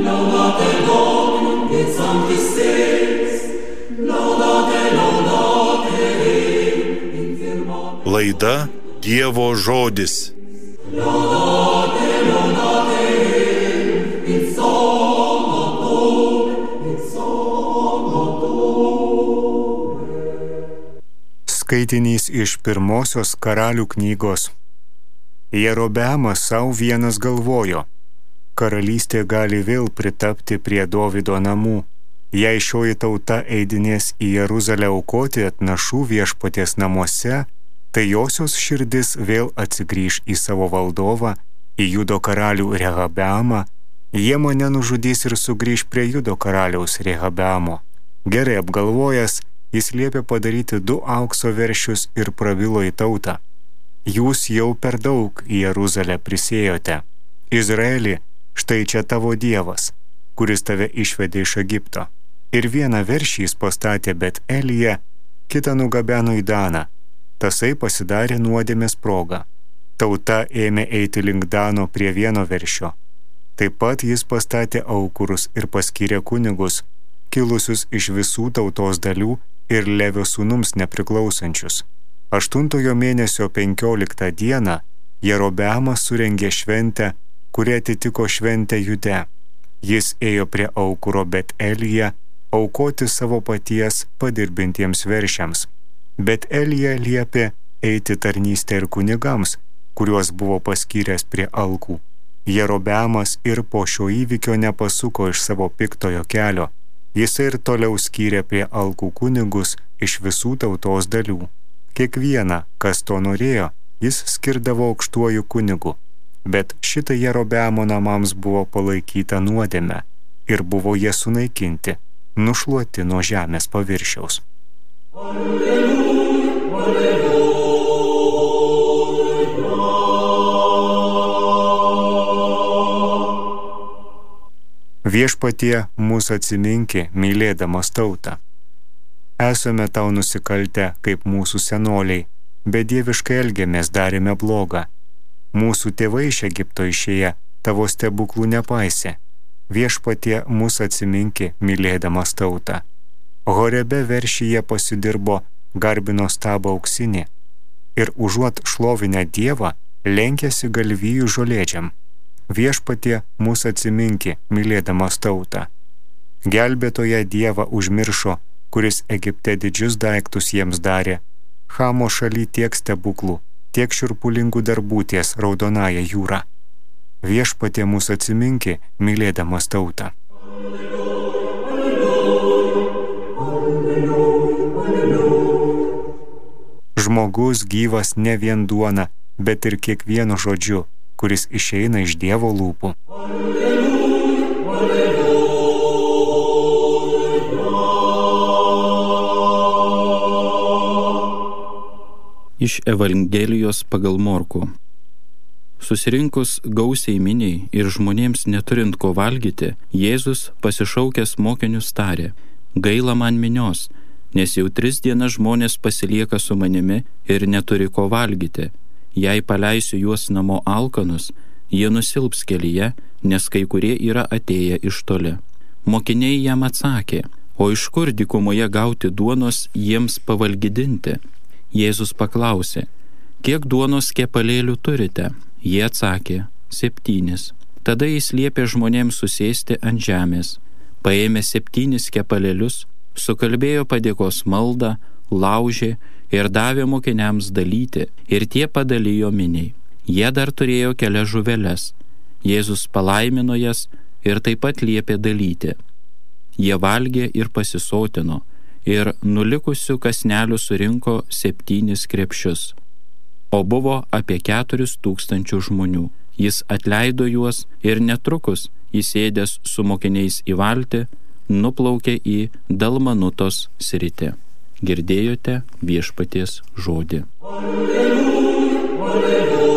Laudate Domum in sanctis Deus, laudate in firmam. Laida Dievo žodis. Laudate in Skaitinys iš pirmosios Karalių knygos. Jerobeamas savo vienas galvojo, karalystė gali vėl pritapti prie Dovydo namų. Jei šioji tauta eidinės į Jeruzalę aukoti atnašų Viešpaties namuose, tai josios širdis vėl atsigrįš į savo valdovą, į Judo karalių Rehabeamą. Jie mane nužudys ir sugrįš prie Judo karaliaus Rehabeamo. Gerai apgalvojęs, jis liepė padaryti 2 aukso veršius ir prabilo į tautą. Jūs jau per daug į Jeruzalę prisėjote. Izraeli, štai čia tavo Dievas, kuris tave išvedė iš Egipto. Ir vieną veršį jis pastatė Bet-Elyje, kitą nugabeno į Daną. Tasai pasidarė nuodėmės proga. Tauta ėmė eiti link Dano prie vieno veršio. Taip pat jis pastatė aukurus ir paskyrė kunigus, kilusius iš visų tautos dalių ir Levio sūnums nepriklausančius. 8 mėnesio 15 dieną Jerobeamas surengė šventę, kuri atitiko šventę Jude. Jis ėjo prie aukuro Bet-Elyje aukoti savo paties padirbintiems veršiams. Bet-Elyje liepė eiti tarnystę ir kunigams, kuriuos buvo paskyręs prie alkų. Jerobeamas ir po šio įvykio nepasuko iš savo piktojo kelio. Jisai ir toliau skyrė prie alkų kunigus iš visų tautos dalių. Kiekvieną, kas to norėjo, jis skirdavo aukštuoju kunigu. Bet šitą Jerobeamo namams buvo palaikyta nuodėme ir buvo jie sunaikinti, nušluoti nuo žemės paviršiaus. Alleluja, alleluja. Viešpatie, mūsų atsiminki, mylėdamas tautą. Esame tau nusikaltę, kaip mūsų senoliai, bedieviškai elgiamės, darėme blogą. Mūsų tėvai iš Egipto išėję, tavo stebuklų nepaisė. Viešpatie, mūsų atsiminki, mylėdamas tautą. Horebe veršyje pasidirbo, garbino stabą auksinį ir užuot šlovinę Dievą, lenkėsi galvijų žolėdžiam. Viešpatie, mūsų atsiminki, mylėdamas tautą. Gelbėtoją Dievą užmiršo, kuris Egipte didžius daiktus jiems darė. Chamo šaly tiek stebuklų, tiek šiurpulingų darbų ties Raudonąja jūra. Viešpatie, mūsų atsiminki, mylėdamas tautą. Žmogus gyvas ne vien duona, bet ir kiekvienu žodžiu, kuris išeina iš Dievo lūpų. Iš Evangelijos pagal Morkų. Susirinkus gausiai miniai ir žmonėms neturint ko valgyti, Jėzus pasišaukęs mokinius tarė: gaila man minios, nes jau 3 dienas žmonės pasilieka su manimi ir neturi ko valgyti. Jei paleisiu juos namo alkanus, jie nusilps kelyje, nes kai kurie yra atėję iš toli. Mokiniai jam atsakė: o iš kur dykumoje gauti duonos jiems pavalgydinti? Jėzus paklausė: kiek duonos kepalėlių turite? Jie atsakė: 7. Tada jis liepė žmonėms susėsti ant žemės. Paėmė 7 kepalėlius, sukalbėjo padėkos maldą, laužė ir davė mokiniams dalyti, ir tie padalijo miniai. Jie dar turėjo kelias žuveles. Jėzus palaimino jas ir taip pat liepė dalyti. Jie valgė ir pasisotino, ir nulikusių kasnelių surinko 7 krepšius. O buvo apie 4000 žmonių. Jis atleido juos ir netrukus, įsėdęs su mokiniais į valtį, nuplaukė į Dalmanutos sritį. Girdėjote Viešpaties žodį. Alleluja, alleluja.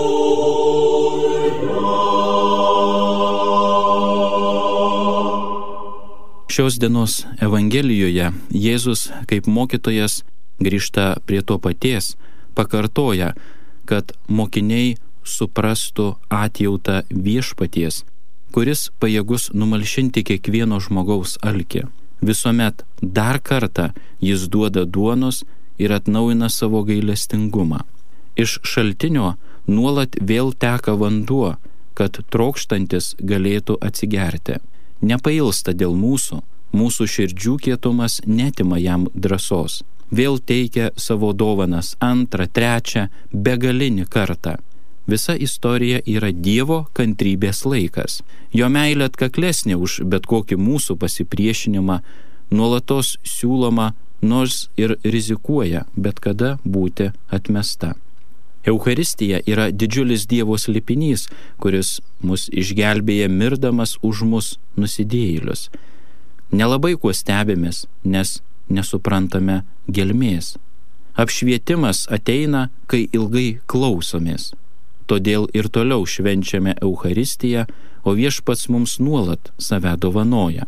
Šios dienos Evangelijoje Jėzus kaip mokytojas grįžta prie to paties, pakartoja, kad mokiniai suprastų atjautą Viešpaties, kuris pajėgus numalšinti kiekvieno žmogaus alkį. Visuomet dar kartą jis duoda duonos ir atnaujina savo gailestingumą. Iš šaltinio nuolat vėl teka vanduo, kad trokštantis galėtų atsigerti. Nepailsta dėl mūsų širdžių kietumas netima jam drąsos. Vėl teikia savo dovanas antrą, trečią, begalinį kartą. Visa istorija yra Dievo kantrybės laikas. Jo meilė atkaklesnė už bet kokį mūsų pasipriešinimą, nuolatos siūloma, nors ir rizikuoja bet kada būti atmesta. Eucharistija yra didžiulis Dievo slėpinys, kuris mus išgelbėja mirdamas už mus nusidėjėlius. Nelabai kuo stebimės, nes nesuprantame gelmės. Apšvietimas ateina, kai ilgai klausomės. Todėl ir toliau švenčiame Eucharistiją, o Viešpats mums nuolat save dovanoja.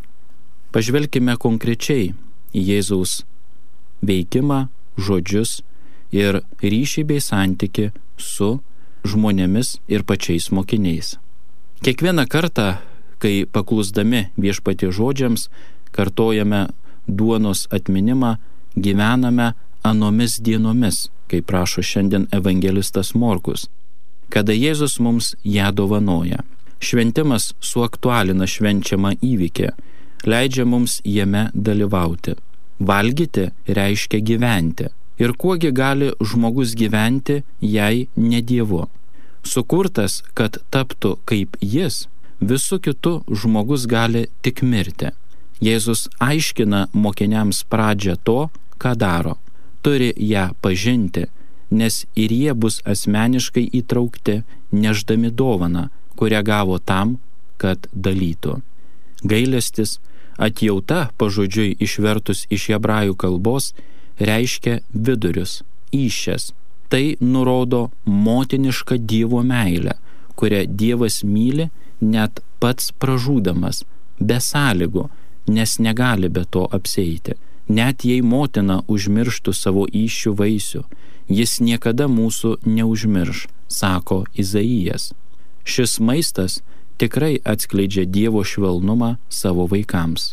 Pažvelkime konkrečiai į Jėzaus veikimą, žodžius ir ryšį bei santyki su žmonėmis ir pačiais mokiniais. Kiekvieną kartą, kai paklusdami Viešpaties žodžiams kartojame duonos atminimą, gyvename anomis dienomis, kaip rašo šiandien evangelistas Morkus, kada Jėzus mums ją dovanoja. Šventimas suaktualina švenčiamą įvykį, leidžia mums jame dalyvauti. Valgyti reiškia gyventi. Ir kuogi gali žmogus gyventi, jei ne Dievu? Sukurtas, kad taptų kaip Jis, visų kitų žmogus gali tik mirti. Jėzus aiškina mokiniams pradžią to, ką daro. Turi ją pažinti, nes ir jie bus asmeniškai įtraukti, nešdami dovaną, kurią gavo tam, kad dalytų. Gailestis, atjauta pažodžiui išvertus iš hebrajų kalbos, reiškia vidurius, įsčias. Tai nurodo motinišką Dievo meilę, kurią Dievas myli net pats pražūdamas, be sąlygų, nes negali be to apsieiti. Net jei motina užmirštų savo įsčių vaisių, jis niekada mūsų neužmirš, sako Izaijas. Šis maistas tikrai atskleidžia Dievo švelnumą savo vaikams.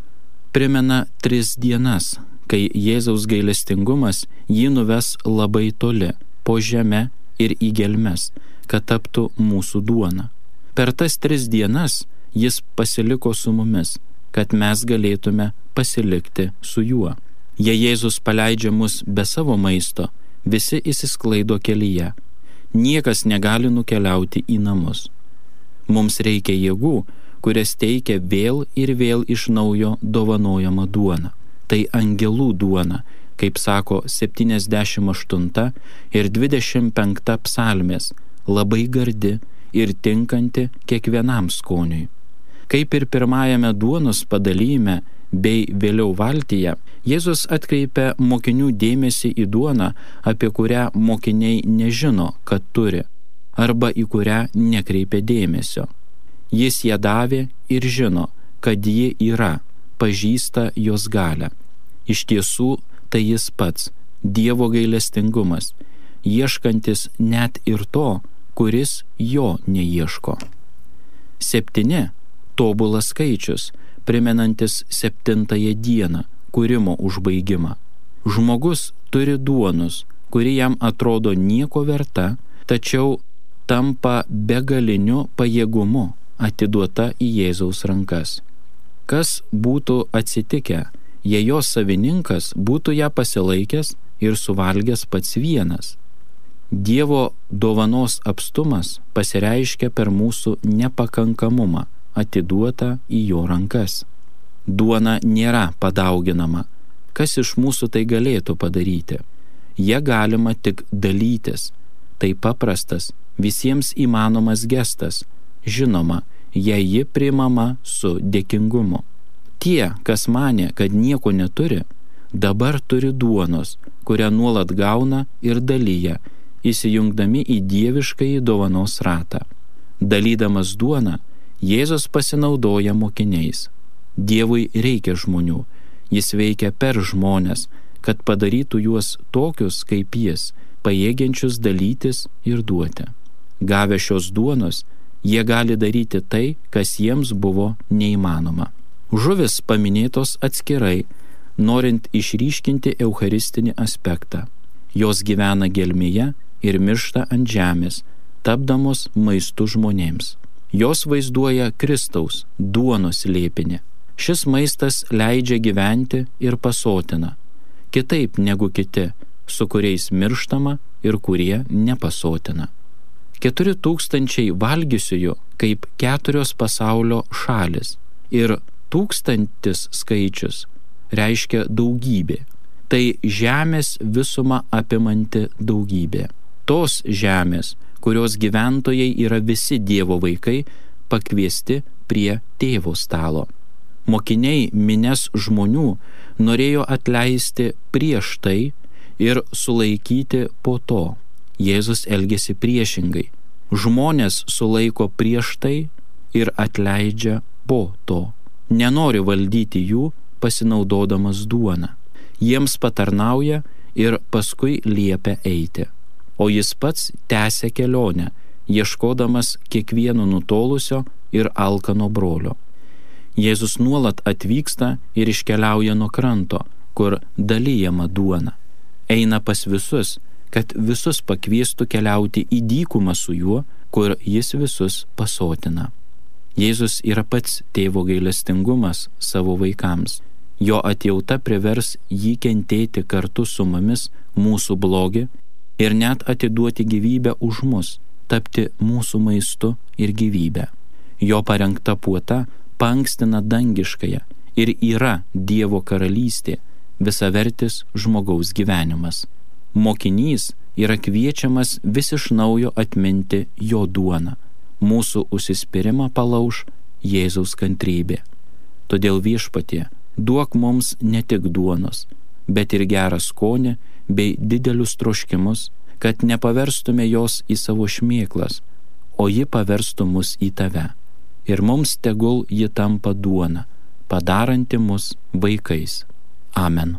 Primena 3 dienas, kai Jėzaus gailestingumas jį nuves labai toli, po žemę ir į gelmes, kad taptų mūsų duona. Per tas 3 dienas jis pasiliko su mumis, kad mes galėtume pasilikti su juo. Jei Jėzus paleidžia mus be savo maisto, visi išsisklaido kelyje. Niekas negali nukeliauti į namus. Mums reikia jėgų, kurias teikia vėl ir vėl iš naujo dovanojama duona. Tai angelų duona, kaip sako 78 ir 25 psalmės, labai gardi ir tinkanti kiekvienam skoniui. Kaip ir pirmajame duonos padalyme bei vėliau valtyje, Jėzus atkreipia mokinių dėmesį į duoną, apie kurią mokiniai nežino, kad turi, arba į kurią nekreipia dėmesio. Jis ją davė ir žino, kad ji yra, pažįsta jos galią. Iš tiesų, tai jis pats, Dievo gailestingumas, ieškantis net ir to, kuris jo neieško. 7 – tobulas skaičius, primenantis 7 dieną, kūrimo užbaigimą. Žmogus turi duonos, kuri jam atrodo nieko verta, tačiau tampa begaliniu pajėgumu atiduota į Jėzaus rankas. Kas būtų atsitikę, jei jos savininkas būtų ją pasilaikęs ir suvalgęs pats vienas? Dievo dovanos apstumas pasireiškia per mūsų nepakankamumą, atiduota į jo rankas. Duona nėra padauginama. Kas iš mūsų tai galėtų padaryti? Jie galima tik dalytis. Tai paprastas, visiems įmanomas gestas, žinoma, jei ji priimama su dėkingumu. Tie, kas manė, kad nieko neturi, dabar turi duonos, kurią nuolat gauna ir dalyja, įsijungdami į dieviškąjį dovanos ratą. Dalydamas duoną, Jėzus pasinaudoja mokiniais. Dievui reikia žmonių, jis veikia per žmones, kad padarytų juos tokius kaip jis, pajėgiančius dalytis ir duoti. Gavę šios duonos, Jie gali daryti tai, kas jiems buvo neįmanoma. Žuvis paminėtos atskirai, norint išryškinti eucharistinį aspektą. Jos gyvena gelmėje ir miršta ant žemės, tapdamos maistu žmonėms. Jos vaizduoja Kristaus duonos slėpinį. Šis maistas leidžia gyventi ir pasotina, kitaip negu kiti, su kuriais mirštama ir kurie nepasotina. 4000 valgysiųjų kaip 4 pasaulio šalis ir 1000 skaičius reiškia daugybė. Tai žemės visumą apimanti daugybė. Tos žemės, kurios gyventojai yra visi Dievo vaikai, pakviesti prie tėvo stalo. Mokiniai minias žmonių norėjo atleisti prieš tai ir sulaikyti po to. Jėzus elgėsi priešingai. Žmonės sulaiko prieš tai ir atleidžia po to. Nenori valdyti jų, pasinaudodamas duoną. Jiems patarnauja ir paskui liepia eiti. O jis pats tęsia kelionę, ieškodamas kiekvieno nutolusio ir alkano brolio. Jėzus nuolat atvyksta ir iškeliauja nuo kranto, kur dalijama duona. Eina pas visus, kad visus pakviestų keliauti į dykumą su juo, kur jis visus pasotina. Jėzus yra pats tėvo gailestingumas savo vaikams. Jo atjauta privers jį kentėti kartu su mumis mūsų blogį ir net atiduoti gyvybę už mus, tapti mūsų maistu ir gyvybę. Jo parengta puota paankstina dangiškąją ir yra Dievo karalystė, visavertis žmogaus gyvenimas. Mokinys yra kviečiamas vis iš naujo atminti jo duoną. Mūsų užsispyrimą palauš Jėzaus kantrybė. Todėl Viešpatie, duok mums ne tik duonos, bet ir gerą skonį bei didelius troškimus, kad nepaverstume jos į savo šmėklas, o ji paverstų mus į tave. Ir mums tegul ji tampa duona, padaranti mus vaikais. Amen.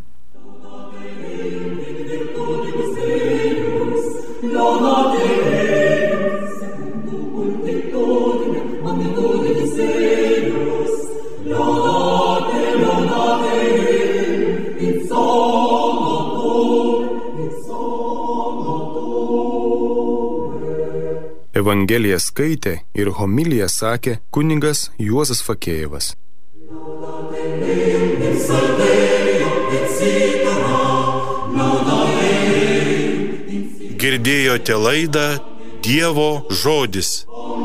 Evangeliją skaitė ir homiliją sakė kunigas Juozas Fakėjevas. Girdėjote laidą Dievo žodis.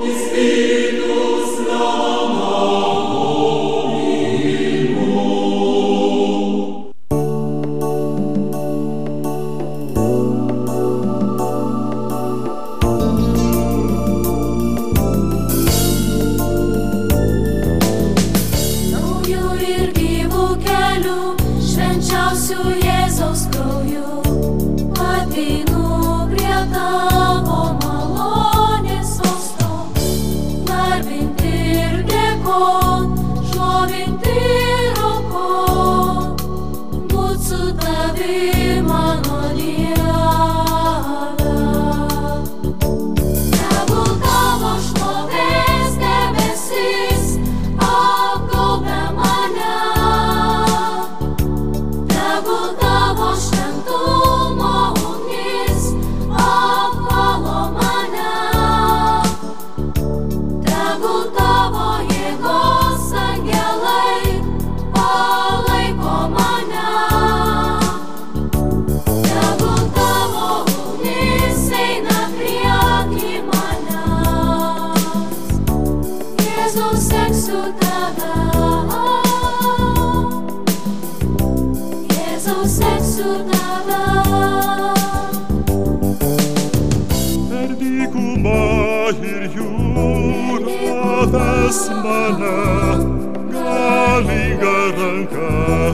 Per dykumą ir jūrą ves mane galinga ranka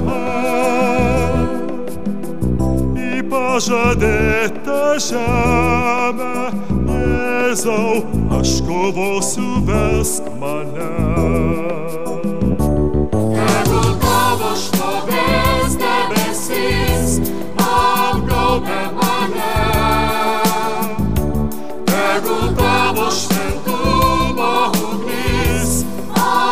į pažadėtą žemę. Jėzau, aš kovosiu, vesk mane.